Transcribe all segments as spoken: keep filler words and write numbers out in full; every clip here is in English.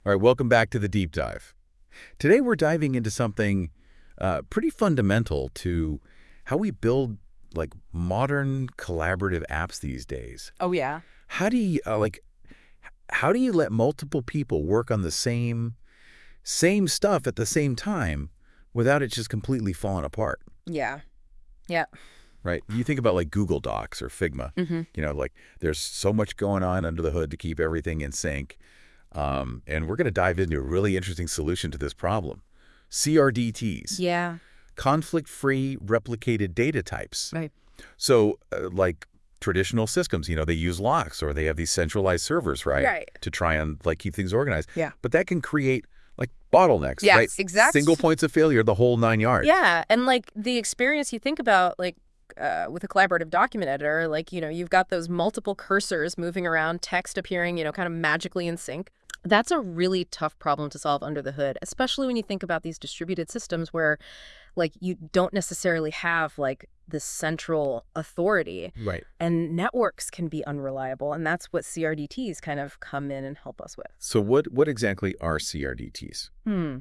All right, welcome back to the deep dive. Today we're diving into something uh, pretty fundamental to how we build like modern collaborative apps these days. Oh, yeah. How do you uh, like how do you let multiple people work on the same same stuff at the same time without it just completely falling apart? Yeah. Yeah. Right? You think about like Google Docs or Figma. Mm-hmm. You know, like there's so much going on under the hood to keep everything in sync. Um, and we're going to dive into a really interesting solution to this problem. C R D Ts. Yeah. Conflict-free replicated data types. Right. So uh, like traditional systems, you know, they use locks or they have these centralized servers, right? Right. To try and like keep things organized. Yeah. But that can create like bottlenecks, Yes, right? exactly. Single points of failure, the whole nine yards. Yeah. And like the experience you think about, like, Uh, with a collaborative document editor, like, you know, you've got those multiple cursors moving around, text appearing, you know, kind of magically in sync. That's a really tough problem to solve under the hood, especially when you think about these distributed systems where, like, you don't necessarily have, like, this central authority. Right. And networks can be unreliable, and that's what C R D Ts kind of come in and help us with. So what, what exactly are C R D Ts? Hmm.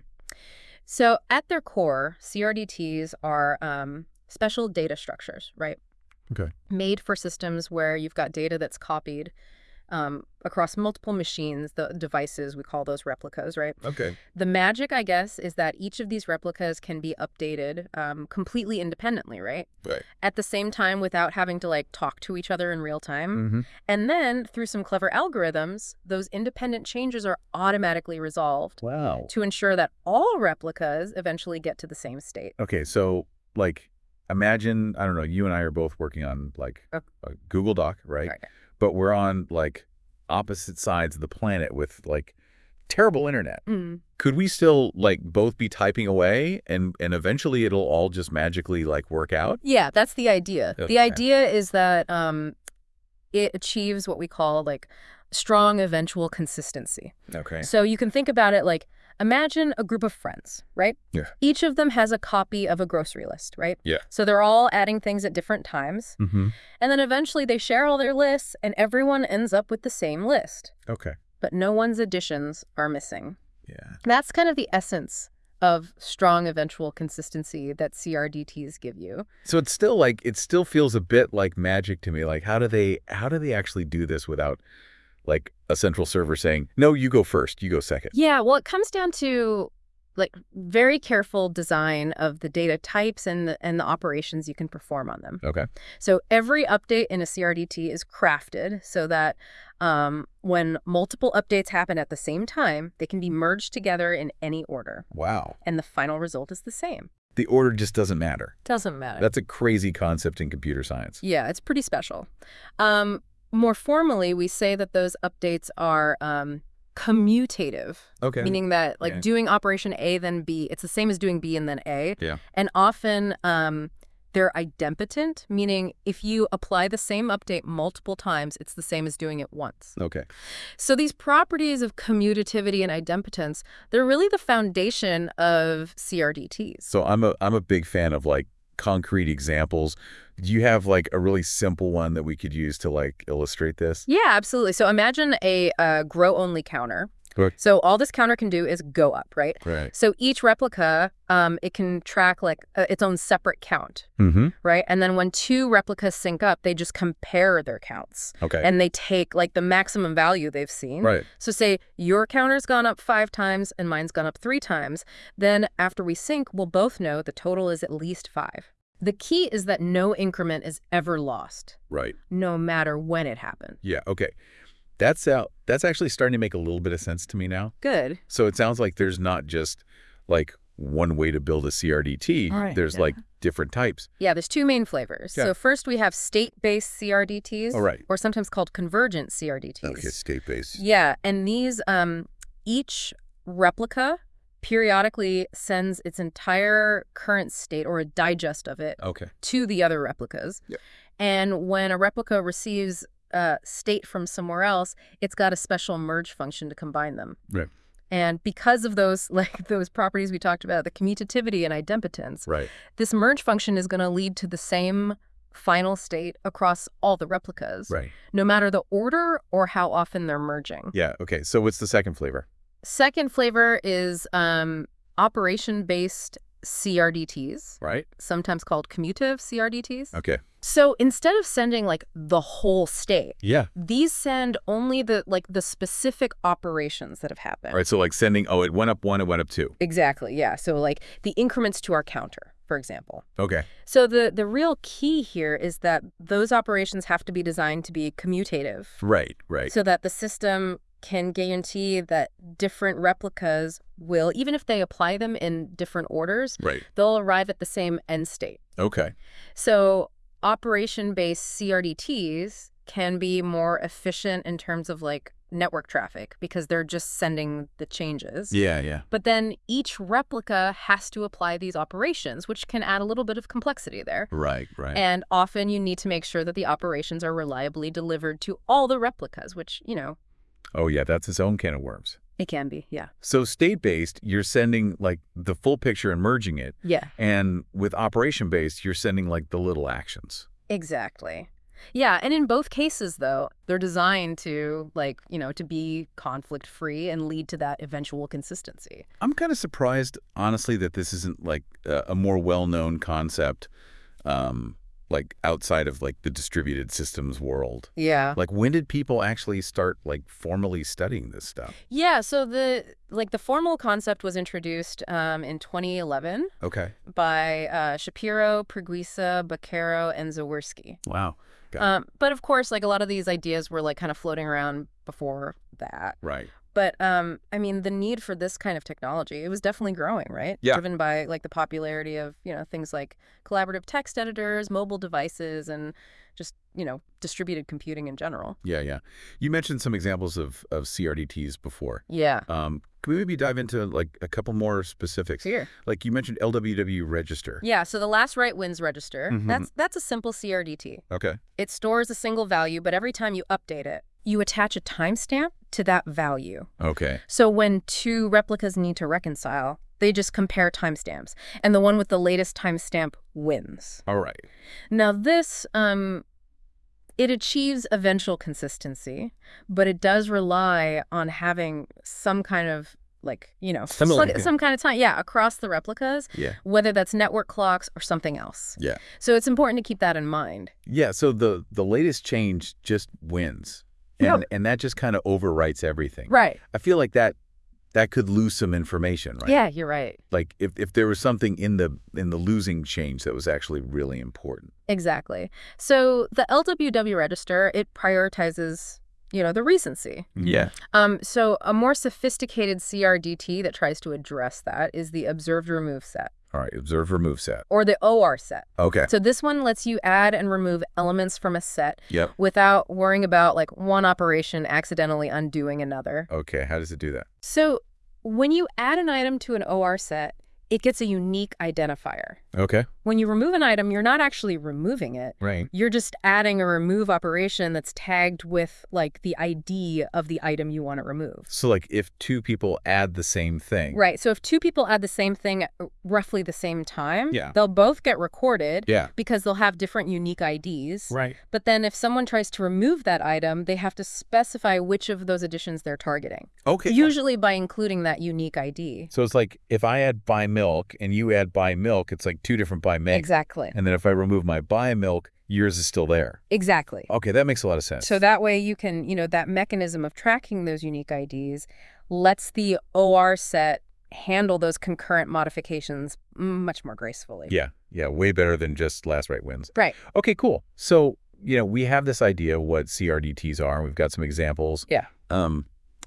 So at their core, C R D Ts are um, special data structures, right? Okay. Made for systems where you've got data that's copied um, across multiple machines, the devices, we call those replicas, right? Okay. The magic, I guess, is that each of these replicas can be updated um, completely independently, right? Right. At the same time without having to, like, talk to each other in real time. Mm-hmm. And then through some clever algorithms, those independent changes are automatically resolved Wow. to ensure that all replicas eventually get to the same state. Okay, so like imagine, I don't know, you and I are both working on like Uh, a Google Doc, right? Right. But we're on like opposite sides of the planet with like terrible internet. Mm. Could we still like both be typing away and and eventually it'll all just magically like work out? Yeah, that's the idea. Okay. The idea is that um, it achieves what we call, like, strong eventual consistency. Okay. So you can think about it like, imagine a group of friends, right? Yeah. Each of them has a copy of a grocery list, right? Yeah. So they're all adding things at different times. Mm-hmm. And then eventually they share all their lists and everyone ends up with the same list. Okay. But no one's additions are missing. Yeah. That's kind of the essence of strong eventual consistency that C R D Ts give you. So it's still like it still feels a bit like magic to me. Like how do they how do they actually do this without like a central server saying, no, you go first, you go second? Yeah, well, it comes down to, like, very careful design of the data types and the, and the operations you can perform on them. Okay. So every update in a C R D T is crafted so that um, when multiple updates happen at the same time, they can be merged together in any order. Wow. And the final result is the same. The order just doesn't matter. Doesn't matter. That's a crazy concept in computer science. Yeah, it's pretty special. Um, more formally, we say that those updates are um, commutative. Okay. Meaning that, like, Yeah. doing operation A, then B, it's the same as doing B and then A. Yeah. And often um, they're idempotent, meaning if you apply the same update multiple times, it's the same as doing it once. Okay. So these properties of commutativity and idempotence, they're really the foundation of C R D Ts. So I'm a I'm a big fan of like concrete examples. Do you have like a really simple one that we could use to like illustrate this? Yeah, absolutely. So imagine a uh, grow-only counter. Correct. So all this counter can do is go up, right? Right. So each replica, um, it can track like uh, its own separate count, Mm-hmm. right? And then when two replicas sync up, they just compare their counts. Okay. And they take like the maximum value they've seen. Right. So say your counter's gone up five times and mine's gone up three times. Then after we sync, we'll both know the total is at least five. The key is that no increment is ever lost, Right. no matter when it happened. Yeah. Okay. That's out. That's actually starting to make a little bit of sense to me now. Good. So it sounds like there's not just like one way to build a C R D T. Right, There's yeah. like different types. Yeah, there's two main flavors. Okay. So first we have state-based C R D Ts, All right. or sometimes called convergent C R D Ts. Okay. State-based. Yeah, and these, um, each replica periodically sends its entire current state or a digest of it Okay. to the other replicas. Yep. And when a replica receives uh, state from somewhere else, it's got a special merge function to combine them. Right. And because of those, like those properties we talked about, the commutativity and idempotence, Right. this merge function is going to lead to the same final state across all the replicas, Right. no matter the order or how often they're merging. Yeah. Okay. So what's the second flavor? Second flavor is um, operation-based C R D Ts, Right? sometimes called commutative C R D Ts. Okay. So instead of sending like the whole state, Yeah. these send only the like the specific operations that have happened. All right, so like sending, oh, it went up one, it went up two. Exactly, yeah. So like the increments to our counter, for example. Okay. So the, the real key here is that those operations have to be designed to be commutative. Right, right. So that the system can guarantee that different replicas will, even if they apply them in different orders, Right. they'll arrive at the same end state. Okay. So operation-based C R D Ts can be more efficient in terms of like network traffic because they're just sending the changes. Yeah, yeah. But then each replica has to apply these operations, which can add a little bit of complexity there. Right, right. And often you need to make sure that the operations are reliably delivered to all the replicas, which, you know, Oh, yeah, that's its own can of worms. it can be, yeah. So state-based, you're sending like the full picture and merging it. Yeah, And with operation-based, you're sending like the little actions. exactly. Yeah, and in both cases, though, they're designed to, like, you know, to be conflict-free and lead to that eventual consistency. I'm kind of surprised, honestly, that this isn't like a, a more well-known concept, um, like outside of like the distributed systems world. Yeah. Like, when did people actually start like formally studying this stuff? Yeah, so the, like, the formal concept was introduced um, in twenty eleven Okay. by uh, Shapiro, Preguiça, Baquero, and Zaworski. Wow. Got it. Um, but of course, like, a lot of these ideas were like kind of floating around before that. Right. But um, I mean, the need for this kind of technology, it was definitely growing, right? Yeah. Driven by like the popularity of, you know, things like collaborative text editors, mobile devices, and just, you know, distributed computing in general. Yeah, yeah. You mentioned some examples of, of C R D Ts before. Yeah. Um, can we maybe dive into like a couple more specifics? Here. Like you mentioned L W W register. Yeah, so the last write wins register, Mhm. that's that's a simple C R D T. Okay. It stores a single value, but every time you update it, you attach a timestamp to that value. Okay. So when two replicas need to reconcile, they just compare timestamps, and the one with the latest timestamp wins. All right. Now this, um, it achieves eventual consistency, but it does rely on having some kind of, like, you know, Similar. some kind of time, yeah, across the replicas, Yeah. whether that's network clocks or something else. Yeah. So it's important to keep that in mind. Yeah. So the the latest change just wins, and Yep. and that just kind of overwrites everything. Right. I feel like that that could lose some information, right? Yeah, you're right. Like if if there was something in the in the losing change that was actually really important. Exactly. So the L W W register, it prioritizes, you know, the recency. Yeah. Um, so a more sophisticated C R D T that tries to address that is the observed remove set, All right. Observe remove set. or the O R set. Okay. So this one lets you add and remove elements from a set Yep. without worrying about like one operation accidentally undoing another. Okay. How does it do that? So when you add an item to an O R set, it gets a unique identifier. Okay. When you remove an item, you're not actually removing it. Right. You're just adding a remove operation that's tagged with like the I D of the item you want to remove. So like if two people add the same thing. Right. So if two people add the same thing at roughly the same time, Yeah. they'll both get recorded Yeah. because they'll have different unique I Ds. Right. But then if someone tries to remove that item, they have to specify which of those additions they're targeting, Okay. usually by including that unique I D. So it's like if I add buy milk and you add buy milk, it's like two different buy milk. Exactly. And then if I remove my buy milk, yours is still there. Exactly. Okay, that makes a lot of sense. So that way you can, you know, that mechanism of tracking those unique I Ds lets the O R set handle those concurrent modifications much more gracefully. Yeah, yeah, way better than just last right wins. Right. Okay, cool. So, you know, we have this idea of what C R D Ts are, and we've got some examples. Yeah. Um,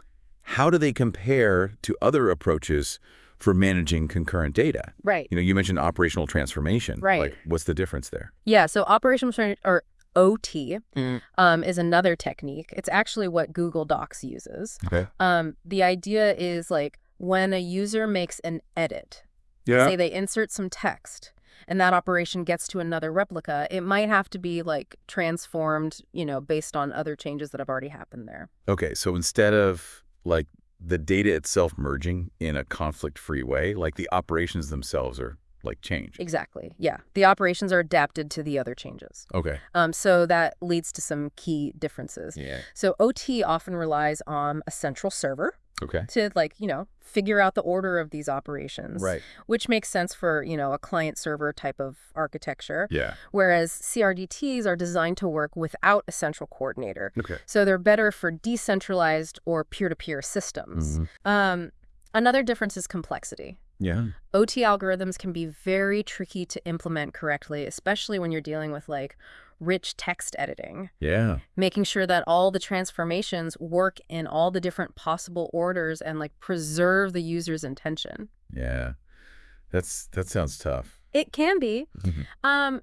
how do they compare to other approaches for managing concurrent data? Right. You know, you mentioned operational transformation. Right. Like, what's the difference there? Yeah. So operational tra- or O T Mm. um, is another technique. It's actually what Google Docs uses. Okay. Um, the idea is like when a user makes an edit, Yeah. say they insert some text, and that operation gets to another replica, it might have to be like transformed, you know, based on other changes that have already happened there. Okay, so instead of like the data itself merging in a conflict-free way, like the operations themselves are like changed. Exactly. Yeah. The operations are adapted to the other changes. Okay. Um, so that leads to some key differences. Yeah. So O T often relies on a central server. Okay. to, like, you know, figure out the order of these operations. Right. Which makes sense for, you know, a client-server type of architecture. Yeah. Whereas C R D Ts are designed to work without a central coordinator. Okay. So they're better for decentralized or peer-to-peer systems. Mm-hmm. Um, another difference is complexity. Yeah. O T algorithms can be very tricky to implement correctly, especially when you're dealing with, like, rich text editing. Yeah. Making sure that all the transformations work in all the different possible orders and, like, preserve the user's intention. Yeah. That's that sounds tough. It can be. Mm-hmm. Um,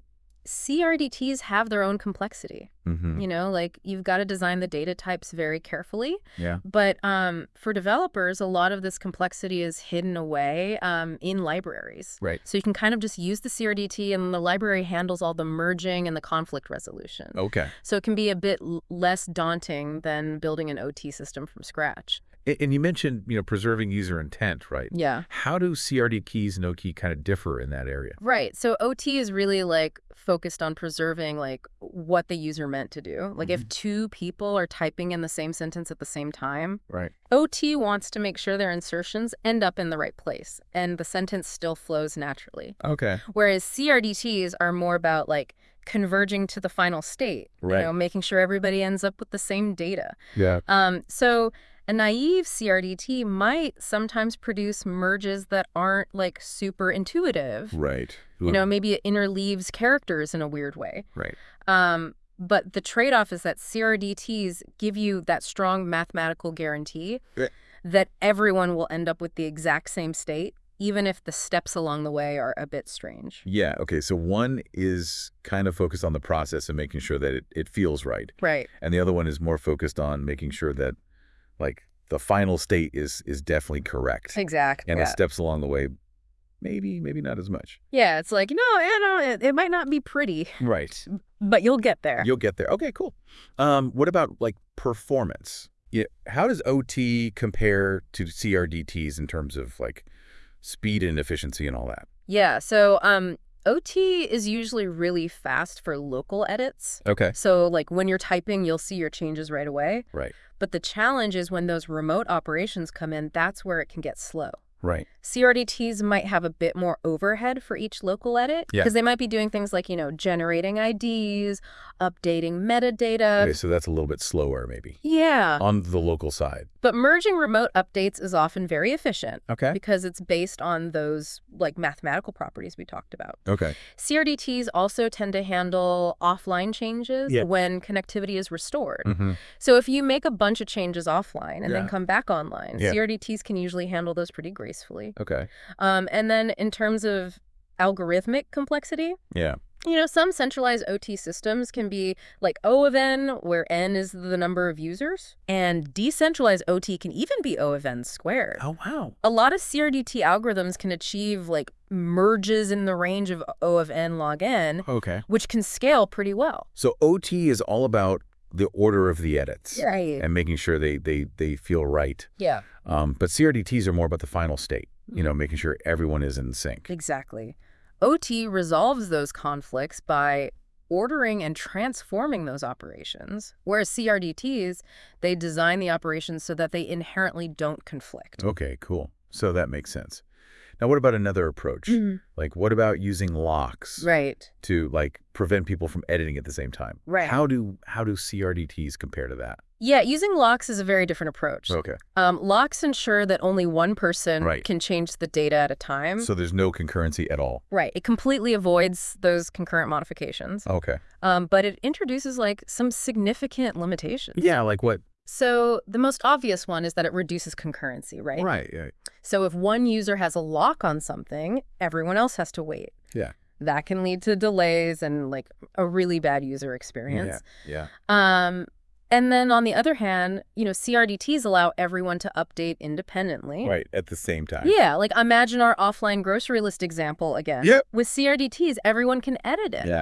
C R D Ts have their own complexity. Mm-hmm. You know, like, you've got to design the data types very carefully. Yeah. But um, for developers, a lot of this complexity is hidden away um, in libraries. Right. So you can kind of just use the C R D T, and the library handles all the merging and the conflict resolution. Okay. So it can be a bit l- less daunting than building an O T system from scratch. A- And you mentioned, you know, preserving user intent, right? Yeah. How do C R D keys and O key kind of differ in that area? Right. So O T is really, like, focused on preserving, like, what the user meant to do. Like, if two people are typing in the same sentence at the same time, Right. O T wants to make sure their insertions end up in the right place and the sentence still flows naturally. Okay. Whereas C R D Ts are more about, like, converging to the final state, Right. you know, making sure everybody ends up with the same data. Yeah. Um, so a naive C R D T might sometimes produce merges that aren't, like, super intuitive. Right. You know, maybe it interleaves characters in a weird way. Right. Um, but the trade-off is that C R D Ts give you that strong mathematical guarantee Yeah. that everyone will end up with the exact same state, even if the steps along the way are a bit strange. Yeah. Okay. So one is kind of focused on the process and making sure that it, it feels right. Right. And the other one is more focused on making sure that, like, the final state is is definitely correct. Exactly. And Yeah. the steps along the way, maybe, maybe not as much. Yeah, it's like, no, you know, it, it might not be pretty, Right. but you'll get there. You'll get there. Okay, cool. Um, what about, like, performance? Yeah. How does O T compare to C R D Ts in terms of, like, speed and efficiency and all that? Yeah, so um, O T is usually really fast for local edits. Okay. So, like, when you're typing, you'll see your changes right away. Right. But the challenge is when those remote operations come in, that's where it can get slow. Right. C R D Ts might have a bit more overhead for each local edit Yeah. because they might be doing things like, you know, generating I Ds, updating metadata. Okay, so that's a little bit slower, maybe, Yeah. on the local side. But merging remote updates is often very efficient Okay. because it's based on those, like, mathematical properties we talked about. Okay. C R D Ts also tend to handle offline changes Yeah. when connectivity is restored. Mm-hmm. So if you make a bunch of changes offline and Yeah. then come back online, Yeah. C R D Ts can usually handle those pretty gracefully. Okay. Um, and then in terms of algorithmic complexity, Yeah. you know, some centralized O T systems can be like O of n, where n is the number of users, and decentralized O T can even be O of n squared. Oh, wow. A lot of C R D T algorithms can achieve, like, merges in the range of O of n log n, Okay. which can scale pretty well. So O T is all about the order of the edits Right. and making sure they, they, they feel right. Yeah, Um, but C R D Ts are more about the final state, you know, making sure everyone is in sync. exactly. O T resolves those conflicts by ordering and transforming those operations, whereas C R D Ts, they design the operations so that they inherently don't conflict. Okay, cool. So that makes sense. Now, what about another approach? Mhm. Like, what about using locks Right. to, like, prevent people from editing at the same time? Right. How do how do C R D Ts compare to that? Yeah, using locks is a very different approach. Okay. Um, locks ensure that only one person Right. can change the data at a time. So there's no concurrency at all. Right. It completely avoids those concurrent modifications. Okay. Um, but it introduces, like, some significant limitations. Yeah, like what? So the most obvious one is that it reduces concurrency, right? Right. Yeah. So if one user has a lock on something, everyone else has to wait. Yeah. That can lead to delays and, like, a really bad user experience. Yeah. Um, and then on the other hand, you know, C R D Ts allow everyone to update independently. Right. At the same time. Yeah, like, imagine our offline grocery list example again. Yep. With C R D Ts, everyone can edit it. Yeah.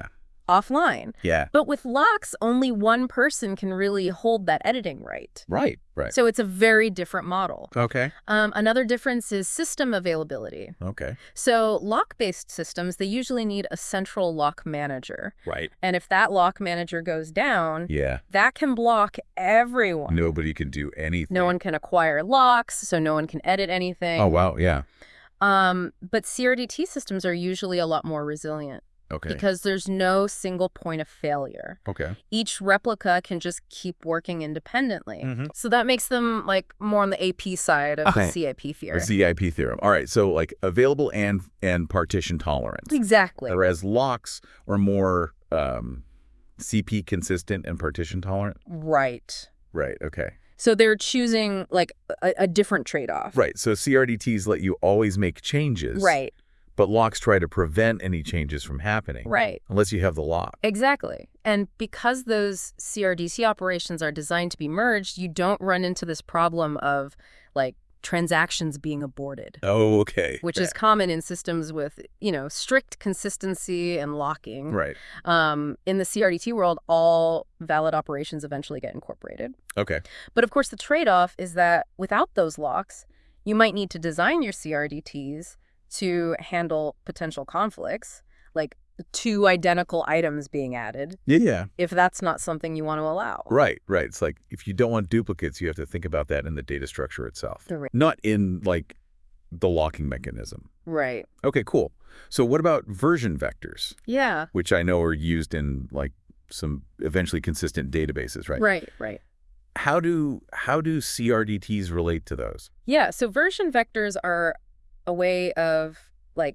offline. Yeah. But with locks, only one person can really hold that editing right. Right, right. So it's a very different model. Okay. Um, another difference is system availability. Okay. So lock-based systems, they usually need a central lock manager. Right. And if that lock manager goes down, Yeah. that can block everyone. Nobody can do anything. No one can acquire locks, so no one can edit anything. Oh, wow. Yeah. Um, but C R D T systems are usually a lot more resilient. Okay. Because there's no single point of failure. Okay. Each replica can just keep working independently. Mm-hmm. So that makes them like more on the A P side of Okay. the C I P theory. A Z I P theorem. All right. So like available and and partition tolerance. Exactly. Whereas locks are more um, C P consistent and partition tolerant. Right. Right. Okay. So they're choosing like a, a different trade-off. Right. So C R D Ts let you always make changes. Right. But locks try to prevent any changes from happening. Right. Unless you have the lock. Exactly. And because those C R D C operations are designed to be merged, you don't run into this problem of like transactions being aborted. Oh, okay. Which yeah. is common in systems with, you know, strict consistency and locking. Right. Um, in the C R D T world, all valid operations eventually get incorporated. Okay. But of course, the trade-off is that without those locks, you might need to design your C R D Ts to handle potential conflicts, like two identical items being added, Yeah, yeah. if that's not something you want to allow. Right, right. It's like if you don't want duplicates, you have to think about that in the data structure itself. The- Not in like the locking mechanism. Right. Okay, cool. So what about version vectors, Yeah. which I know are used in like some eventually consistent databases, right? Right, right. How do how do C R D Ts relate to those? Yeah, so version vectors are a way of like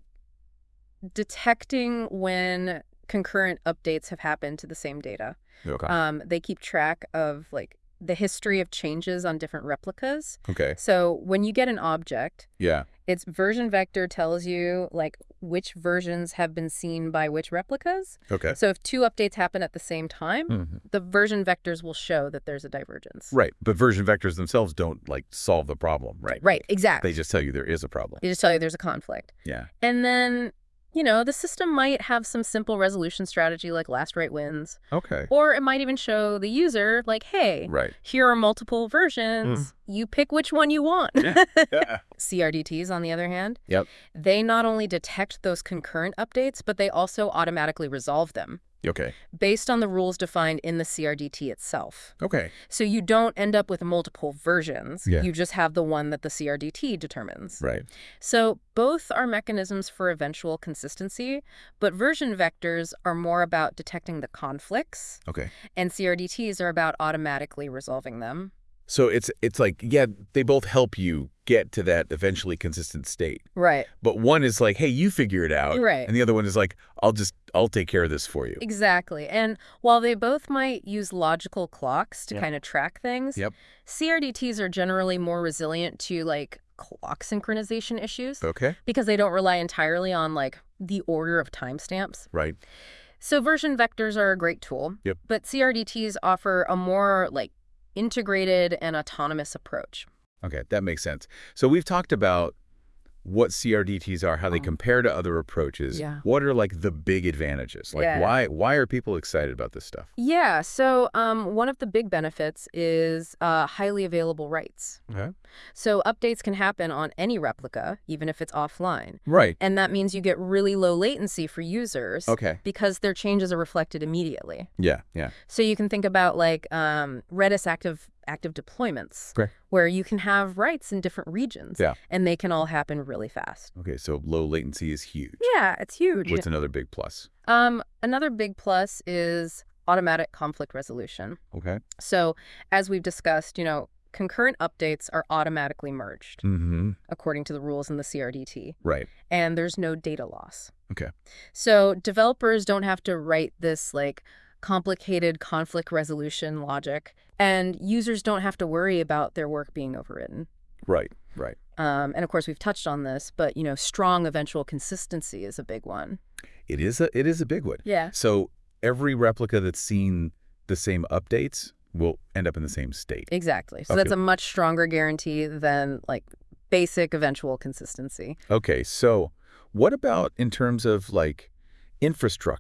detecting when concurrent updates have happened to the same data. Okay. Um, they keep track of like the history of changes on different replicas. Okay. So when you get an object, Yeah. its version vector tells you like which versions have been seen by which replicas. Okay. So if two updates happen at the same time, Mhm. the version vectors will show that there's a divergence. Right. But version vectors themselves don't like solve the problem, right? Right, exactly. They just tell you there is a problem. They just tell you there's a conflict. Yeah. And then, you know, the system might have some simple resolution strategy like last right wins. Okay. Or it might even show the user like, hey, Right. here are multiple versions. You pick which one you want. Yeah. C R D Ts, on the other hand, Yep. they not only detect those concurrent updates, but they also automatically resolve them Okay. based on the rules defined in the C R D T itself. Okay. So you don't end up with multiple versions. Yeah. You just have the one that the C R D T determines. Right. So both are mechanisms for eventual consistency, but version vectors are more about detecting the conflicts, Okay. and C R D Ts are about automatically resolving them. So it's it's like, yeah, they both help you get to that eventually consistent state. Right. But one is like, hey, you figure it out. Right. And the other one is like, I'll just, I'll take care of this for you. Exactly. And while they both might use logical clocks to Yep. kind of track things, Yep. C R D Ts are generally more resilient to like clock synchronization issues Okay. because they don't rely entirely on like the order of timestamps. Right. So version vectors are a great tool, Yep. but C R D Ts offer a more like integrated and autonomous approach. Okay. That makes sense. So we've talked about what C R D Ts are, how they compare to other approaches. Yeah. What are like the big advantages? Like Yeah. why why are people excited about this stuff? Yeah, so um, one of the big benefits is uh, highly available writes. Okay. So updates can happen on any replica, even if it's offline. Right. And that means you get really low latency for users Okay. because their changes are reflected immediately. Yeah. Yeah. So you can think about like um, Redis active active deployments, Okay. where you can have writes in different regions, Yeah. and they can all happen really fast. Okay. So low latency is huge. Yeah, it's huge. What's another big plus? Um, another big plus is automatic conflict resolution. Okay. So as we've discussed, you know, concurrent updates are automatically merged Mm-hmm. according to the rules in the C R D T, Right. and there's no data loss. Okay. So developers don't have to write this like complicated conflict resolution logic, and users don't have to worry about their work being overwritten. Right. Right. Um, and of course, we've touched on this, but, you know, strong eventual consistency is a big one. It is a it is a big one. Yeah. So every replica that's seen the same updates will end up in the same state. Exactly. So Okay. that's a much stronger guarantee than like basic eventual consistency. Okay, so what about in terms of like infrastructure?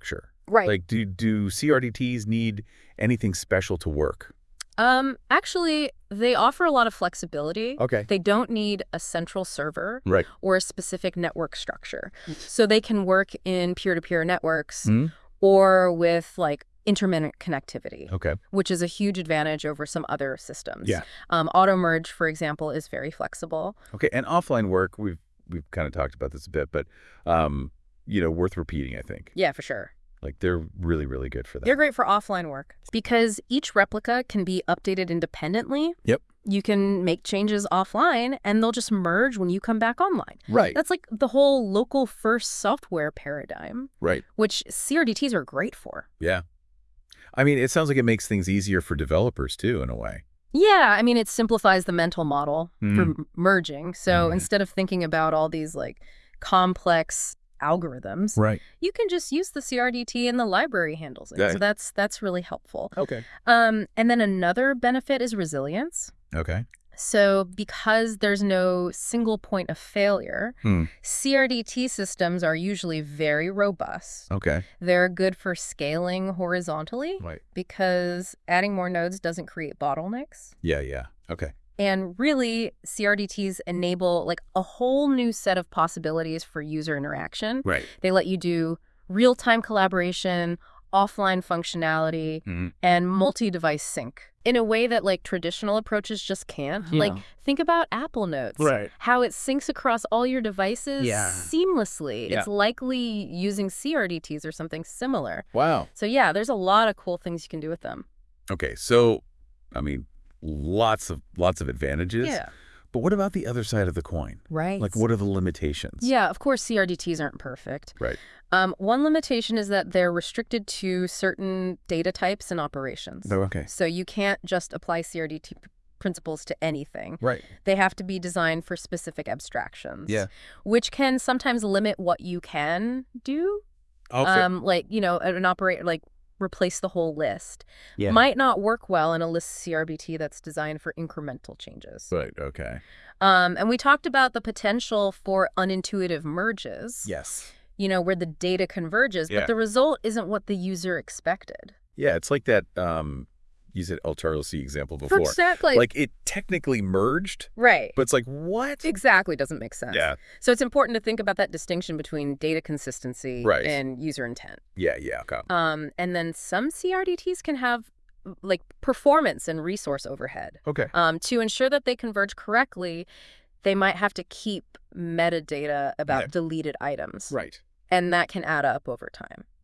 Right. Like, do, do C R D Ts need anything special to work? Um, actually, they offer a lot of flexibility. Okay. They don't need a central server Right. or a specific network structure. So they can work in peer-to-peer networks Mm. or with like intermittent connectivity, Okay. which is a huge advantage over some other systems. Yeah. Um, auto merge, for example, is very flexible. Okay. And offline work, we've we've kind of talked about this a bit, but um, you know, worth repeating, I think. Yeah, for sure. Like, they're really, really good for that. They're great for offline work because each replica can be updated independently. Yep. You can make changes offline and they'll just merge when you come back online. Right. That's like the whole local first software paradigm, Right. which C R D Ts are great for. Yeah. I mean, it sounds like it makes things easier for developers, too, in a way. Yeah, I mean, it simplifies the mental model Mm. for m- merging. So Mhm. instead of thinking about all these like complex algorithms, Right. you can just use the C R D T and the library handles it. Yeah. So that's that's really helpful. Okay. Um, and then another benefit is resilience. Okay. So because there's no single point of failure, Hmm. C R D T systems are usually very robust. Okay. They're good for scaling horizontally Right. because adding more nodes doesn't create bottlenecks. Yeah, yeah. Okay. And really, C R D Ts enable like a whole new set of possibilities for user interaction. Right. They let you do real-time collaboration, offline functionality, Mhm. and multi-device sync in a way that like traditional approaches just can't. Yeah. Like think about Apple Notes. Right. How it syncs across all your devices Yeah. seamlessly. Yeah. It's likely using C R D Ts or something similar. Wow. So yeah, there's a lot of cool things you can do with them. Okay. So, I mean, lots of lots of advantages. Yeah. But what about the other side of the coin? Right. Like, what are the limitations? Yeah, of course, C R D Ts aren't perfect. Right. Um, one limitation is that they're restricted to certain data types and operations. Oh, okay. So you can't just apply C R D T p- principles to anything. Right. They have to be designed for specific abstractions. Yeah. Which can sometimes limit what you can do. Okay. Um, like, you know, an operator, like, replace the whole list. Yeah. Might not work well in a list C R D T that's designed for incremental changes. Right. Okay. Um, and we talked about the potential for unintuitive merges. Yes. You know, where the data converges, Yeah. but the result isn't what the user expected. Yeah. It's like that. Um, you said El Charlo C example before. Exactly. Like, it technically merged, right. but it's like, what? Exactly. Doesn't make sense. Yeah. So it's important to think about that distinction between data consistency Right. and user intent. Yeah. Yeah. Okay. Um, and then some C R D Ts can have like performance and resource overhead. Okay. Um, to ensure that they converge correctly, they might have to keep metadata about Yeah. deleted items. Right. And that can add up over time.